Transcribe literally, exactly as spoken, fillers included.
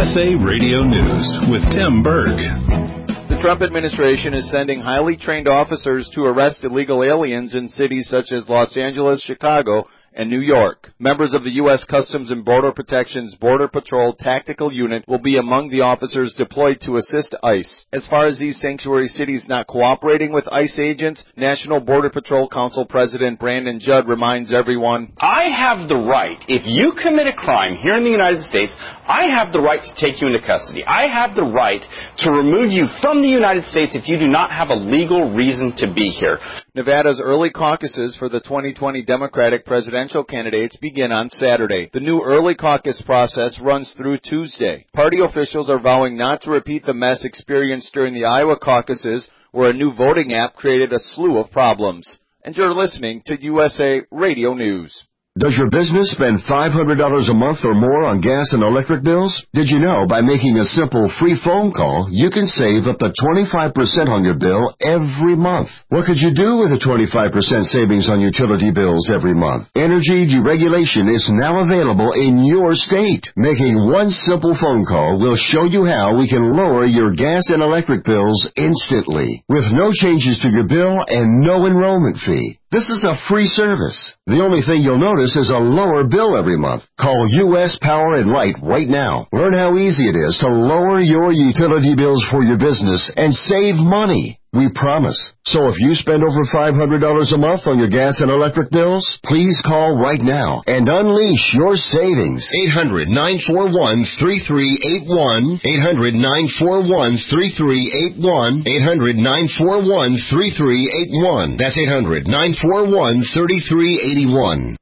S A Radio News with Tim Berg. The Trump administration is sending highly trained officers to arrest illegal aliens in cities such as Los Angeles, Chicago, and New York. Members of the U S Customs and Border Protection's Border Patrol Tactical Unit will be among the officers deployed to assist ICE. As far as these sanctuary cities not cooperating with ICE agents, National Border Patrol Council President Brandon Judd reminds everyone, I have the right, if you commit a crime here in the United States, I have the right to take you into custody. I have the right to remove you from the United States if you do not have a legal reason to be here. Nevada's early caucuses for the twenty twenty Democratic presidential candidates begin on Saturday. The new early caucus process runs through Tuesday. Party officials are vowing not to repeat the mess experienced during the Iowa caucuses, where a new voting app created a slew of problems. And you're listening to U S A Radio News. Does your business spend five hundred dollars a month or more on gas and electric bills? Did you know by making a simple free phone call, you can save up to twenty-five percent on your bill every month? What could you do with a twenty-five percent savings on utility bills every month? Energy deregulation is now available in your state. Making one simple phone call will show you how we can lower your gas and electric bills instantly, with no changes to your bill and no enrollment fee. This is a free service. The only thing you'll notice is a lower bill every month. Call U S Power and Light right now. Learn how easy it is to lower your utility bills for your business and save money. We promise. So if you spend over five hundred dollars a month on your gas and electric bills, please call right now and unleash your savings. eight hundred, nine four one, three three eight one. eight hundred, nine four one, three three eight one. eight hundred, nine four one, three three eight one. That's eight hundred, nine four one, three three eight one.